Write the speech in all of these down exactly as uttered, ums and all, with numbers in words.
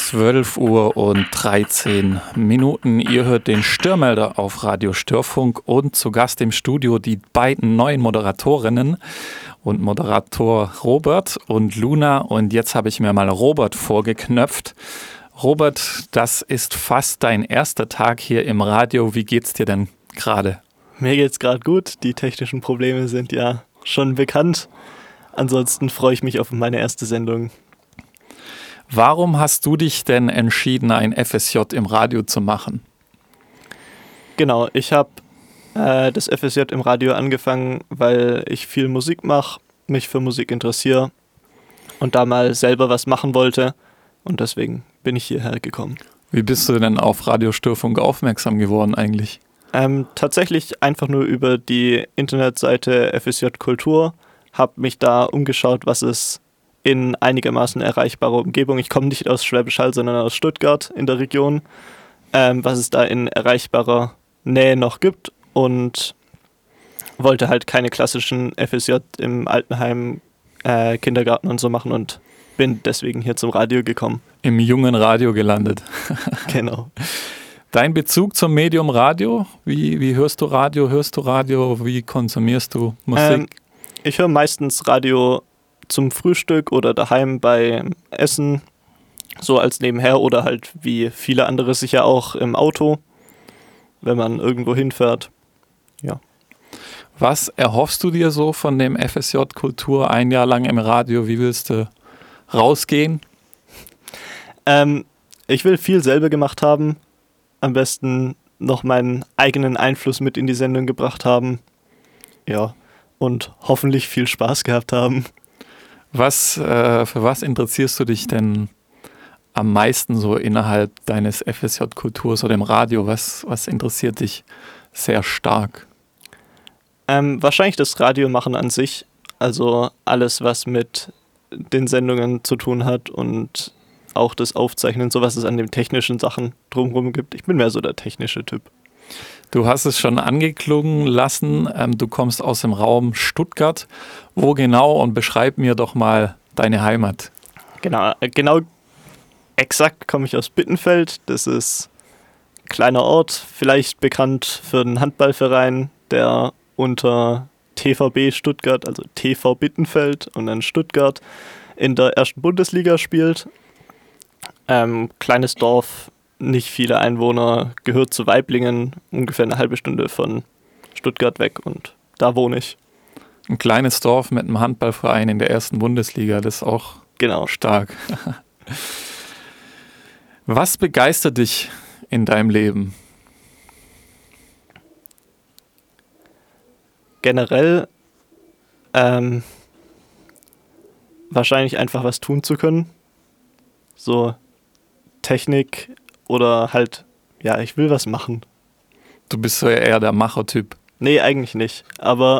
zwölf Uhr und dreizehn Minuten. Ihr hört den Störmelder auf Radio Störfunk und zu Gast im Studio die beiden neuen Moderatorinnen und Moderator Robert und Luna. Und jetzt habe ich mir mal Robert vorgeknöpft. Robert, das ist fast dein erster Tag hier im Radio. Wie geht's dir denn gerade? Mir geht's gerade gut. Die technischen Probleme sind ja schon bekannt. Ansonsten freue ich mich auf meine erste Sendung. Warum hast du dich denn entschieden, ein F S J im Radio zu machen? Genau, ich habe äh, das F S J im Radio angefangen, weil ich viel Musik mache, mich für Musik interessiere und da mal selber was machen wollte. Und deswegen bin ich hierher gekommen. Wie bist du denn auf Radio Störfunk aufmerksam geworden eigentlich? Ähm, tatsächlich einfach nur über die Internetseite F S J Kultur, habe mich da umgeschaut, was es in einigermaßen erreichbarer Umgebung, ich komme nicht aus Schwäbisch Hall, sondern aus Stuttgart in der Region, ähm, was es da in erreichbarer Nähe noch gibt und wollte halt keine klassischen F S J im Altenheim, äh, Kindergarten und so machen und bin deswegen hier zum Radio gekommen. Im jungen Radio gelandet. Genau. Dein Bezug zum Medium Radio? Wie, wie hörst du Radio? Hörst du Radio? Wie konsumierst du Musik? Ähm, ich höre meistens Radio zum Frühstück oder daheim beim Essen, so als nebenher oder halt wie viele andere sicher auch im Auto, wenn man irgendwo hinfährt. Ja. Was erhoffst du dir so von dem F S J Kultur ein Jahr lang im Radio? Wie willst du rausgehen? Ähm, ich will viel selber gemacht haben, am besten noch meinen eigenen Einfluss mit in die Sendung gebracht haben. Ja, und hoffentlich viel Spaß gehabt haben. Was, äh, für was interessierst du dich denn am meisten so innerhalb deines F S J Kulturs oder im Radio? Was, was interessiert dich sehr stark? Ähm, wahrscheinlich das Radiomachen an sich, also alles, was mit den Sendungen zu tun hat und auch das Aufzeichnen, so was es an den technischen Sachen drumherum gibt. Ich bin mehr so der technische Typ. Du hast es schon angeklungen lassen, ähm, du kommst aus dem Raum Stuttgart. Wo genau und beschreib mir doch mal deine Heimat. Genau, genau exakt komme ich aus Bittenfeld. Das ist ein kleiner Ort, vielleicht bekannt für einen Handballverein, der unter T V B Stuttgart, also T V Bittenfeld und dann Stuttgart in der ersten Bundesliga spielt. Ähm, kleines Dorf, nicht viele Einwohner, gehört zu Waiblingen, ungefähr eine halbe Stunde von Stuttgart weg und da wohne ich. Ein kleines Dorf mit einem Handballverein in der ersten Bundesliga, das ist auch genau stark. Was begeistert dich in deinem Leben? Generell ähm, wahrscheinlich einfach was tun zu können. So Technik oder halt, ja, ich will was machen. Du bist so eher der Machertyp. Nee, eigentlich nicht. Aber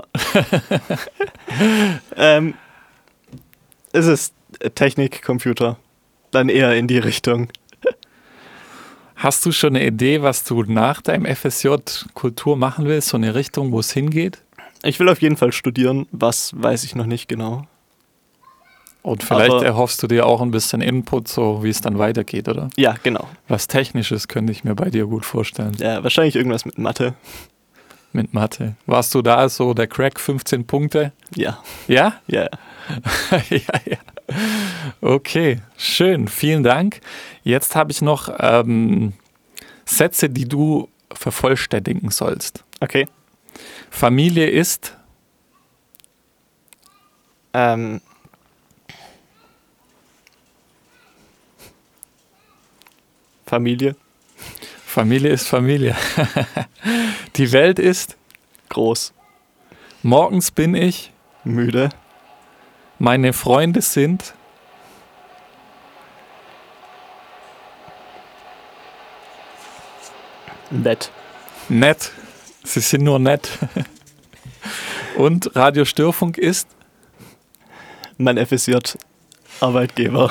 ähm, es ist Technik, Computer. Dann eher in die Richtung. Hast du schon eine Idee, was du nach deinem F S J Kultur machen willst? So eine Richtung, wo es hingeht? Ich will auf jeden Fall studieren. Was, weiß ich noch nicht genau. Und vielleicht Aber erhoffst du dir auch ein bisschen Input, so wie es dann weitergeht, oder? Ja, genau. Was Technisches könnte ich mir bei dir gut vorstellen. Ja, wahrscheinlich irgendwas mit Mathe. Mit Mathe. Warst du da so der Crack, fünfzehn Punkte? Ja. Ja? Ja. ja, ja. Okay, schön. Vielen Dank. Jetzt habe ich noch ähm, Sätze, die du vervollständigen sollst. Okay. Familie ist? Ähm... Familie. Familie ist Familie. Die Welt ist? Groß. Morgens bin ich? Müde. Meine Freunde sind? Nett. Nett. Sie sind nur nett. Und Radio Störfunk ist? Mein F S J-Arbeitgeber.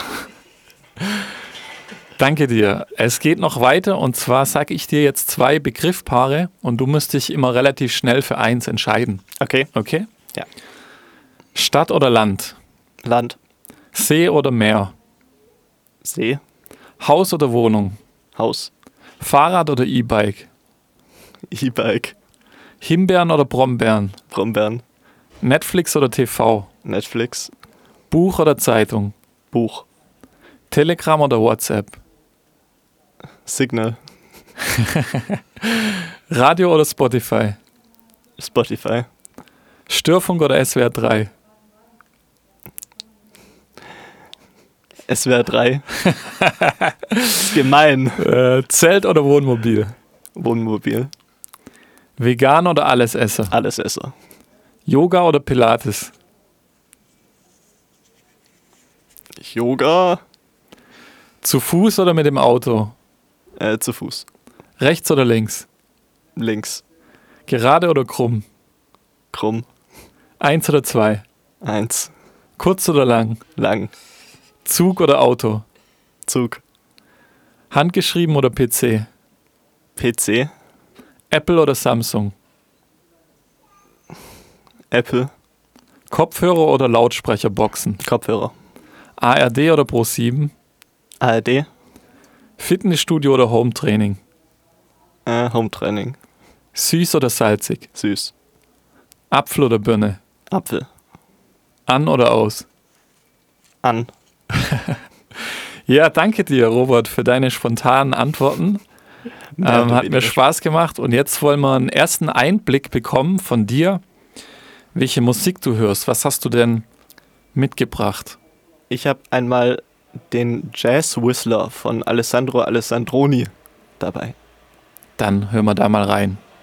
Danke dir. Es geht noch weiter und zwar sage ich dir jetzt zwei Begriffpaare und du musst dich immer relativ schnell für eins entscheiden. Okay. Okay? Ja. Stadt oder Land? Land. See oder Meer? See. Haus oder Wohnung? Haus. Fahrrad oder E-Bike? E-Bike. Himbeeren oder Brombeeren? Brombeeren. Netflix oder T V? Netflix. Buch oder Zeitung? Buch. Telegram oder WhatsApp? Signal. Radio oder Spotify? Spotify. Störfunk oder S W R drei? S W R drei. Ist gemein. Äh, Zelt oder Wohnmobil? Wohnmobil. Vegan oder Allesesser? Allesesser. Yoga oder Pilates? Yoga. Zu Fuß oder mit dem Auto? Äh, zu Fuß. Rechts oder links? Links. Gerade oder krumm? Krumm. Eins oder zwei? Eins. Kurz oder lang? Lang. Zug oder Auto? Zug. Handgeschrieben oder P C? P C. Apple oder Samsung? Apple. Kopfhörer oder Lautsprecherboxen? Kopfhörer. A R D oder Pro sieben? A R D. Fitnessstudio oder Hometraining? Äh, Hometraining. Süß oder salzig? Süß. Apfel oder Birne? Apfel. An oder aus? An. Ja, danke dir, Robert, für deine spontanen Antworten. Mehr Ähm, oder hat mir weniger. Spaß gemacht und jetzt wollen wir einen ersten Einblick bekommen von dir, welche Musik du hörst. Was hast du denn mitgebracht? Ich habe einmal den Jazz Whistler von Alessandro Alessandroni dabei. Dann hören wir da mal rein.